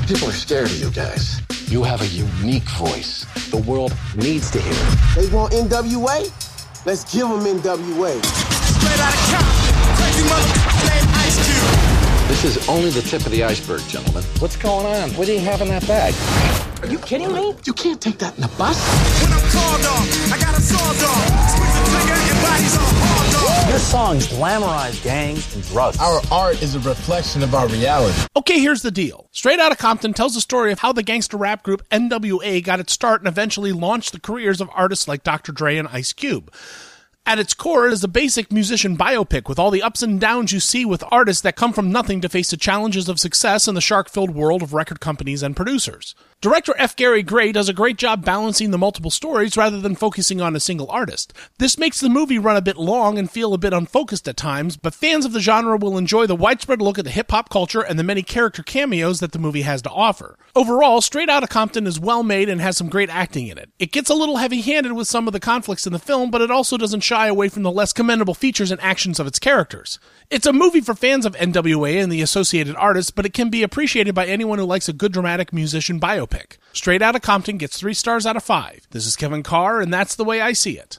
People are scared of you guys. You have a unique voice. The world needs to hear it. They want NWA? Let's give them NWA. Straight out of Compton, crazy motherfucker named Ice Cube. This is only the tip of the iceberg, gentlemen. What's going on? What do you have in that bag? Are you kidding me? You can't take that in a bus. When I'm called off, I got a sawed off. Squeeze the trigger and bodies on hard off. Your songs glamorize gangs and drugs. Our art is a reflection of our reality. Okay, here's the deal. Straight Outta Compton tells the story of how the gangster rap group NWA got its start and eventually launched the careers of artists like Dr. Dre and Ice Cube. At its core, it is a basic musician biopic with all the ups and downs you see with artists that come from nothing to face the challenges of success in the shark-filled world of record companies and producers. Director F. Gary Gray does a great job balancing the multiple stories rather than focusing on a single artist. This makes the movie run a bit long and feel a bit unfocused at times, but fans of the genre will enjoy the widespread look at the hip-hop culture and the many character cameos that the movie has to offer. Overall, Straight Outta Compton is well made and has some great acting in it. It gets a little heavy-handed with some of the conflicts in the film, but it also doesn't shy away from the less commendable features and actions of its characters. It's a movie for fans of NWA and the associated artists, but it can be appreciated by anyone who likes a good dramatic musician biopic. Straight Outta Compton gets 3 stars out of 5. This is Kevin Carr, and that's the way I see it.